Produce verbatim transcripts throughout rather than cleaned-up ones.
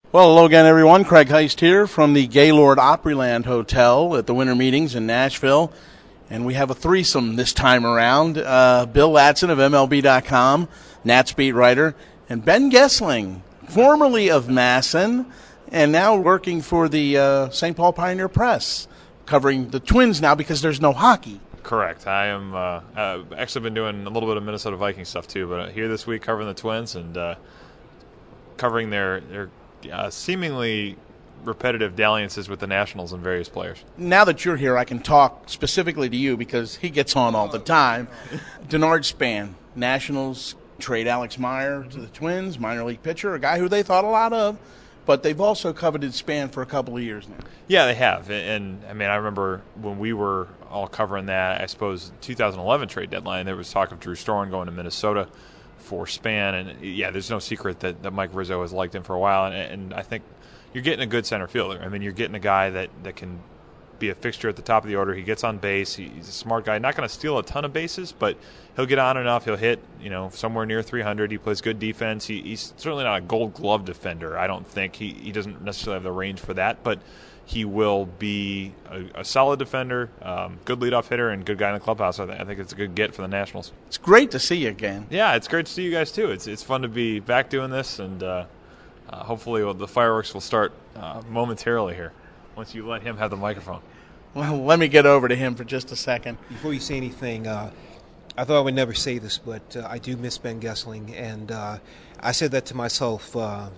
Well, hello again, everyone. Craig Heist here from the Gaylord Opryland Hotel at the Winter Meetings in Nashville. And we have a threesome this time around. Uh, Bill Ladson of M L B dot com, Nats beat writer, and Ben Goessling, formerly of Masson, and now working for the uh, Saint Paul Pioneer Press, covering the Twins now because there's no hockey. Correct. I am uh, uh, actually been doing a little bit of Minnesota Vikings stuff too, but here this week covering the Twins and uh, covering their their uh, seemingly repetitive dalliances with the Nationals and various players. Now that you're here, I can talk specifically to you because he gets on all the time. Denard Span, Nationals trade Alex Meyer to the Twins, minor league pitcher, a guy who they thought a lot of, but they've also coveted Span for a couple of years now. Yeah, they have. And, I mean, I remember when we were all covering that, I suppose, two thousand eleven trade deadline, there was talk of Drew Storen going to Minnesota for Span. And, yeah, there's no secret that, that Mike Rizzo has liked him for a while. And, and I think you're getting a good center fielder. I mean, you're getting a guy that, that can be a fixture at the top of the order. He gets on base. He, he's a smart guy. Not going to steal a ton of bases, but he'll get on enough. He'll hit, you know, somewhere near three hundred. He plays good defense. He, he's certainly not a Gold Glove defender. I don't think he, he doesn't necessarily have the range for that, but he will be a, a solid defender, um, good leadoff hitter, and good guy in the clubhouse. I, th- I think it's a good get for the Nationals. It's great to see you again. Yeah, it's great to see you guys too. It's it's fun to be back doing this, and uh, uh, hopefully the fireworks will start uh, momentarily here once you let him have the microphone. Well, let me get over to him for just a second. Before you say anything, uh, I thought I would never say this, but uh, I do miss Ben Goessling, and uh, I said that to myself uh,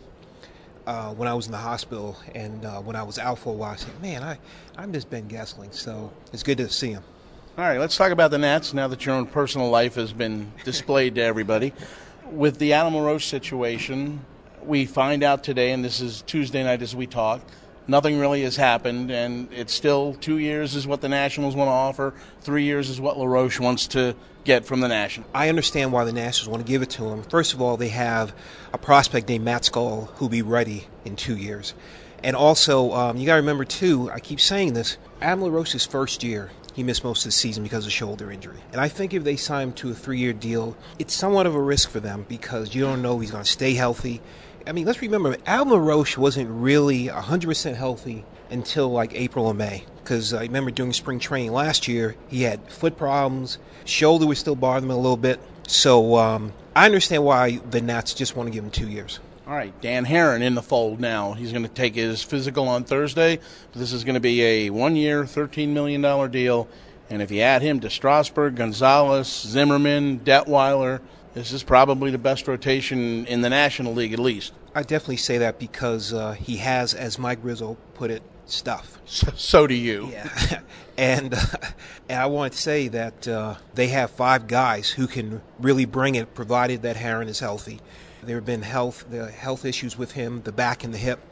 uh, when I was in the hospital and uh, when I was out for a while. I said, man, I, I miss Ben Goessling, so it's good to see him. All right, let's talk about the Nats now that your own personal life has been displayed to everybody. With the Adam LaRoche situation, we find out today, and this is Tuesday night as we talk, nothing really has happened, and it's still two years is what the Nationals want to offer. Three years is what LaRoche wants to get from the Nationals. I understand why the Nationals want to give it to him. First of all, they have a prospect named Matt Skull who'll be ready in two years. And also, um, you got to remember, too, I keep saying this, Adam LaRoche's first year, he missed most of the season because of shoulder injury. And I think if they sign him to a three-year deal, it's somewhat of a risk for them because you don't know he's going to stay healthy. I mean, let's remember, Adam LaRoche wasn't really one hundred percent healthy until like April or May. Because I remember during spring training last year, he had foot problems, shoulder was still bothering him a little bit. So um, I understand why the Nats just want to give him two years. All right, Dan Herron in the fold now. He's going to take his physical on Thursday. This is going to be a one-year, thirteen million dollars deal. And if you add him to Strasburg, Gonzalez, Zimmerman, Detweiler, this is probably the best rotation in the National League at least. I definitely say that because uh, he has, as Mike Rizzo put it, stuff. So, so do you. Yeah. and, uh, and I want to say that uh, they have five guys who can really bring it, provided that Herron is healthy. There have been health the health issues with him, the back and the hip.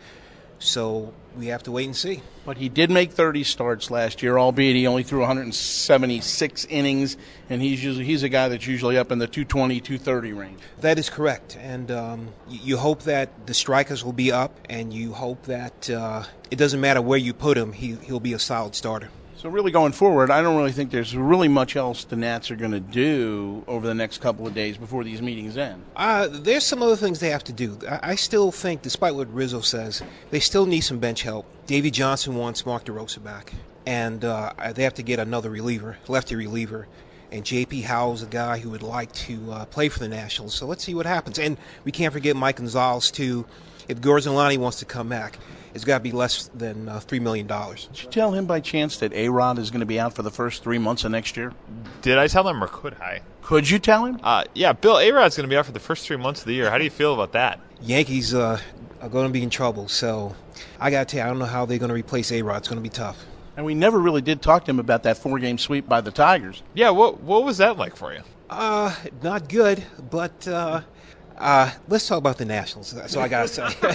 So we have to wait and see. But he did make thirty starts last year, albeit he only threw one hundred seventy-six innings, and he's usually he's a guy that's usually up in the two twenty, two thirty range. That is correct. And um, you hope that the strikers will be up, and you hope that uh, it doesn't matter where you put him, he, he'll be a solid starter. So really going forward, I don't really think there's really much else the Nats are going to do over the next couple of days before these meetings end. Uh, there's some other things they have to do. I, I still think, despite what Rizzo says, they still need some bench help. Davey Johnson wants Mark DeRosa back, and uh, they have to get another reliever, lefty reliever. And J P Howell's a guy who would like to uh, play for the Nationals. So let's see what happens. And we can't forget Mike Gonzalez, too. If Gorzelani wants to come back, it's got to be less than uh, three million dollars. Did you tell him by chance that A-Rod is going to be out for the first three months of next year? Did I tell him or could I? Could you tell him? Uh, yeah, Bill, A-Rod's going to be out for the first three months of the year. How do you feel about that? Yankees uh, are going to be in trouble. So I got to tell you, I don't know how they're going to replace A-Rod. It's going to be tough. And we never really did talk to him about that four-game sweep by the Tigers. Yeah, what what was that like for you? Uh, not good, but uh, uh, let's talk about the Nationals. That's all I got to say.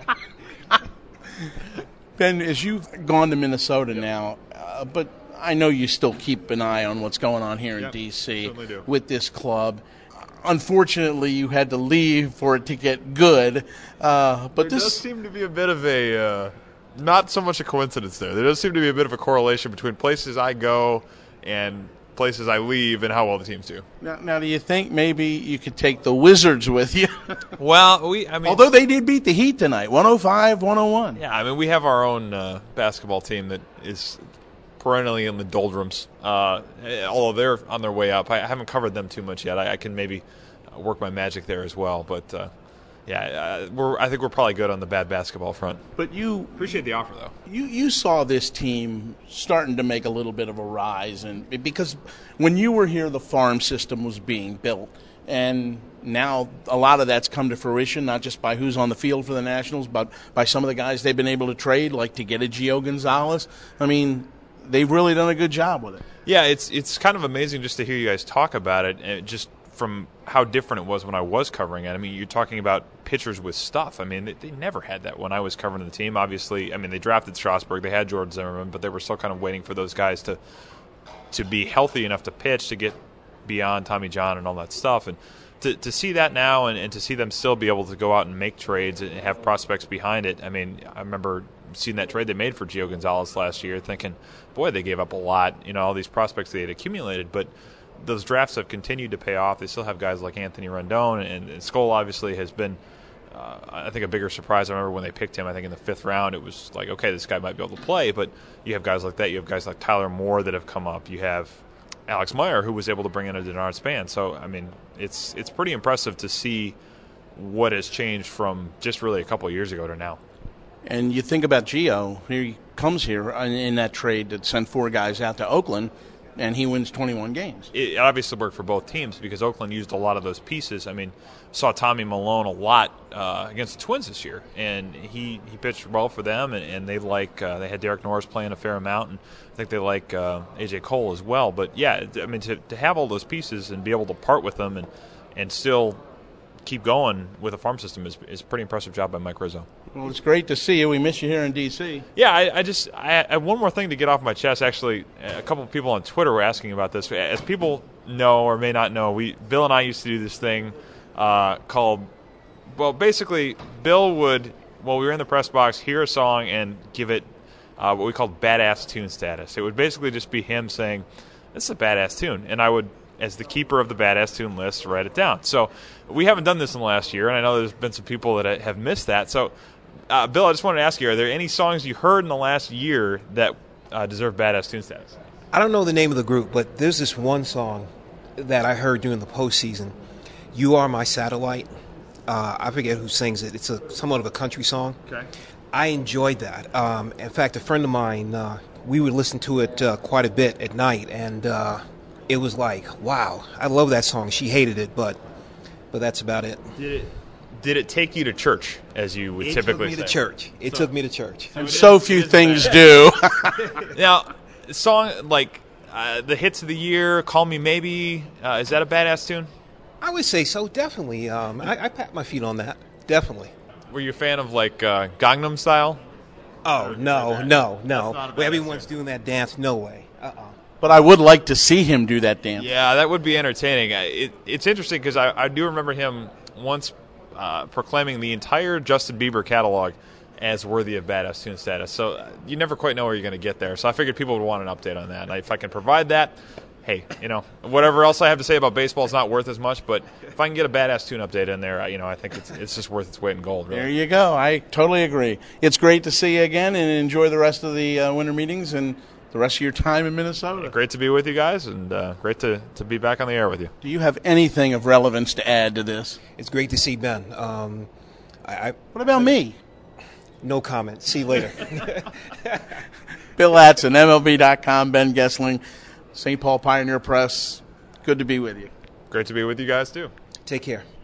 Ben, as you've gone to Minnesota now, uh, but I know you still keep an eye on what's going on here in yep, D C do. with this club. Unfortunately, you had to leave for it to get good. Uh, but there this does seem to be a bit of a, uh, not so much a coincidence there. There does seem to be a bit of a correlation between places I go and places I leave and how well the teams do. Now, now do you think maybe you could take the Wizards with you? Well, we I mean, although they did beat the Heat tonight, one oh five one oh one. Yeah, I mean, we have our own uh, basketball team that is perennially in the doldrums. Uh, although they're on their way up, I haven't covered them too much yet. I, I can maybe work my magic there as well, but. Uh, Yeah, uh, we're. I think we're probably good on the bad basketball front. But you appreciate the offer, though. You you saw this team starting to make a little bit of a rise, and because when you were here, the farm system was being built, and now a lot of that's come to fruition, not just by who's on the field for the Nationals, but by some of the guys they've been able to trade, like to get a Gio Gonzalez. I mean, they've really done a good job with it. Yeah, it's it's kind of amazing just to hear you guys talk about it, and just from how different it was when I was covering it. I mean, you're talking about pitchers with stuff. I mean, they, they never had that when I was covering the team. Obviously, I mean, they drafted Strasburg, they had George Zimmerman, but they were still kind of waiting for those guys to to be healthy enough to pitch, to get beyond Tommy John and all that stuff. And to to see that now, and, and to see them still be able to go out and make trades and have prospects behind it. I mean, I remember seeing that trade they made for Gio Gonzalez last year, thinking, boy, they gave up a lot, you know, all these prospects they had accumulated, but those drafts have continued to pay off. They still have guys like Anthony Rendon, and, and Skoll obviously has been, uh, I think, a bigger surprise. I remember when they picked him, I think in the fifth round, it was like, okay, this guy might be able to play, but you have guys like that. You have guys like Tyler Moore that have come up. You have Alex Meyer, who was able to bring in a Denard Span. So, I mean, it's it's pretty impressive to see what has changed from just really a couple of years ago to now. And you think about Gio, here he comes here in, in that trade that sent four guys out to Oakland, and he wins twenty-one games. It obviously worked for both teams because Oakland used a lot of those pieces. I mean, saw Tommy Malone a lot uh, against the Twins this year, and he, he pitched well for them, and, and they like uh, they had Derek Norris playing a fair amount, and I think they like uh, A J Cole as well. But, yeah, I mean, to, to have all those pieces and be able to part with them and, and still keep going with a farm system is, is a pretty impressive job by Mike Rizzo. Well, it's great to see you. We miss you here in D C. Yeah, I, I just I, I have one more thing to get off my chest. Actually, a couple of people on Twitter were asking about this. As people know or may not know, we Bill and I used to do this thing uh, called, well, basically, Bill would, while we were in the press box, hear a song and give it uh, what we called badass tune status. It would basically just be him saying, this is a badass tune. And I would, as the keeper of the badass tune list, write it down. So we haven't done this in the last year, and I know there's been some people that have missed that. So, uh, Bill, I just wanted to ask you, are there any songs you heard in the last year that uh, deserve badass tune status? I don't know the name of the group, but there's this one song that I heard during the postseason, You Are My Satellite. Uh, I forget who sings it. It's a somewhat of a country song. Okay. I enjoyed that. Um, in fact, a friend of mine, uh, we would listen to it uh, quite a bit at night, and uh, it was like, wow, I love that song. She hated it, but but that's about it. Did it did it take you to church, as you would it typically say? It took me to church. It so, took me to church. And so few things do. Now, a song like uh, the hits of the year, Call Me Maybe, uh, is that a badass tune? I would say so, definitely. Um, I, I pat my feet on that, definitely. Were you a fan of, like, uh, Gangnam Style? Oh, no, no, no. Where everyone's doing that dance, no way. Uh-uh. But I would like to see him do that dance. Yeah, that would be entertaining. It, it's interesting because I, I do remember him once uh, proclaiming the entire Justin Bieber catalog as worthy of badass tune status. So uh, you never quite know where you're going to get there. So I figured people would want an update on that. And if I can provide that, hey, you know, whatever else I have to say about baseball is not worth as much. But if I can get a badass tune update in there, you know, I think it's it's just worth its weight in gold. Really. There you go. I totally agree. It's great to see you again, and enjoy the rest of the uh, winter meetings and the rest of your time in Minnesota. Great to be with you guys, and uh, great to, to be back on the air with you. Do you have anything of relevance to add to this? It's great to see Ben. Um, I, I, what about me? No comment. See you later. Bill Ladson, M L B dot com, Ben Goessling, Saint Paul Pioneer Press. Good to be with you. Great to be with you guys, too. Take care.